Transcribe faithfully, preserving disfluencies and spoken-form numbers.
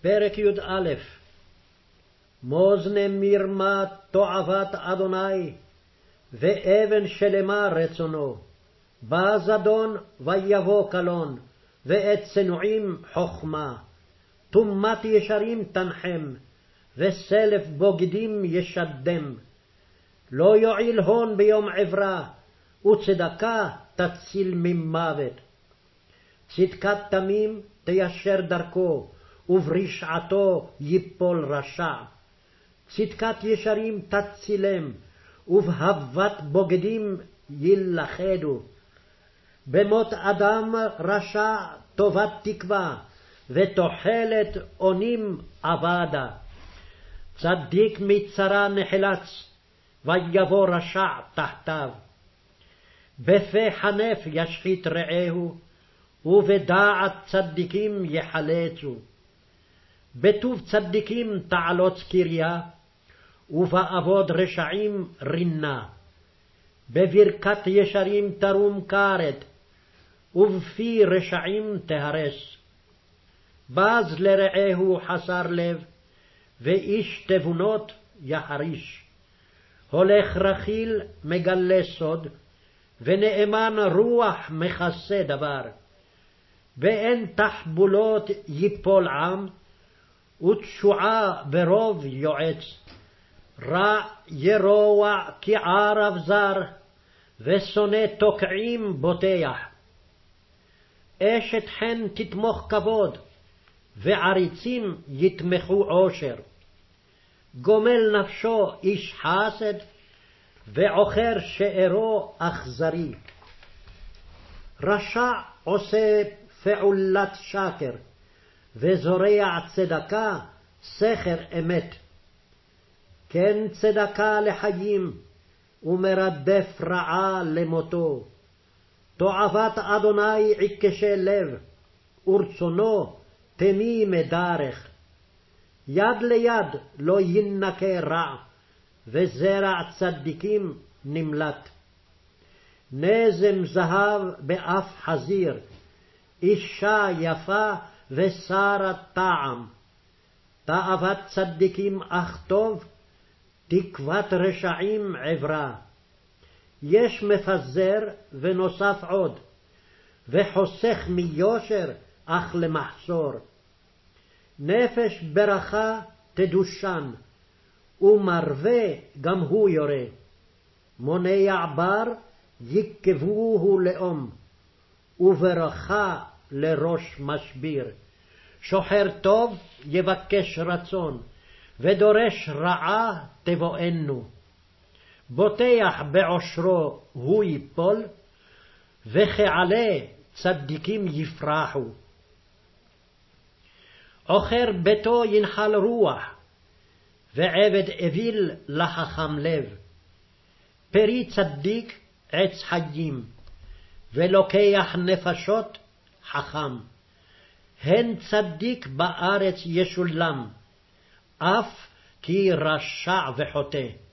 פרק י"א. מאזני מרמה תועבת אדוני, ואבן שלמה רצונו. בא זדון ויבוא קלון, ואת צנועים חכמה. טומאת ישרים תנחם, וסלף בוגדים ישדם. לא יועיל הון ביום עברה, וצדקה תציל ממוות. צדקת תמים תיישר דרכו, וברשעתו ייפול רשע. צדקת ישרים תצילם, ובהבת בוגדים יילכדו. במות אדם רשע טובת תקווה, ותוחלת אונים אבדה. צדיק מצרה נחלץ, ויבוא רשע תחתיו. בפה חנף ישחית רעהו, ובדעת צדיקים יחלצו. בטוב צדיקים תעלוץ קריה, ובאבוד רשעים רינה. בברכת ישרים תרום כרת, ובפי רשעים תהרס. בז לרעהו חסר לב, ואיש תבונות יחריש. הולך רכיל מגלה סוד, ונאמן רוח מכסה דבר. ואין תחבולות ייפול עם, ותשועה ברוב יועץ. רע ירוע כערב זר, ושונא תוקעים בוטח. אשת חן תתמוך כבוד, ועריצים יתמכו עושר. גומל נפשו איש חסד, ועוכר שארו אכזרי. רשע עושה פעולת שקר, וזורע צדקה סכר אמת. כן צדקה לחיים, ומרדף רעה למותו. תועבת אדוני עיקשי לב, ורצונו תמי מדרך. יד ליד לא ינקה רע, וזרע צדיקים נמלט. נזם זהב באף חזיר, אישה יפה ושרת טעם. תאוות צדיקים אך טוב, תקוות רשעים עברה. יש מפזר ונוסף עוד, וחוסך מיושר אך למחסור. נפש ברכה תדושן, ומרווה גם הוא יורה. מונע בר יקבוהו לאום, וברכה לראש משביר. שוחר טוב יבקש רצון, ודורש רעה תבואנו. בוטח בעושרו הוא ייפול, וכעלה צדיקים יפרחו. עוכר ביתו ינחל רוח, ועבד אוויל לחכם לב. פרי צדיק עץ חיים, ולוקח נפשות חכם. הן צדיק בארץ ישולם, אף כי רשע וחוטא.